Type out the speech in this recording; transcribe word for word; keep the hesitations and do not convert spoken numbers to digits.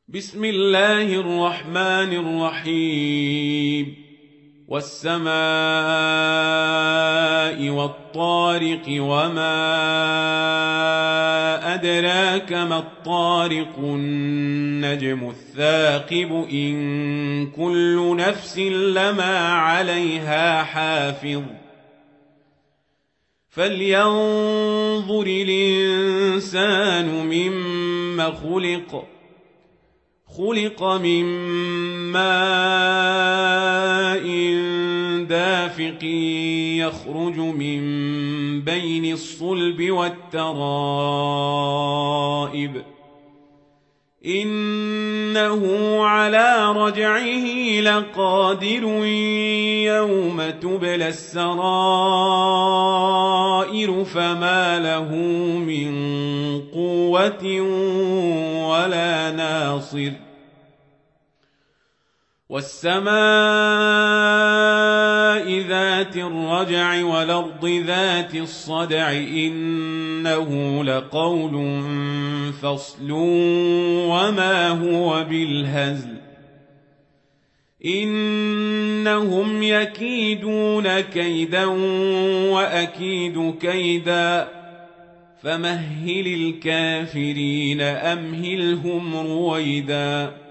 بسم الله الرحمن الرحيم والسماء والطارق وما أدراك ما الطارق النجم الثاقب إن كل نفس لما عليها حافظ فلينظر الإنسان مما خلق خلق من ماء دافق يخرج من بين الصلب والترائب إنه على رجعه لقادر يوم تبلى السرائر فما له من قوة ولا ناصر والسماء ذات الرجع والأرض ذات الصدع إنه لقول فصل وما هو بالهزل إنهم يكيدون كيدا وأكيد كيدا فمهل الكافرين أمهلهم رويدا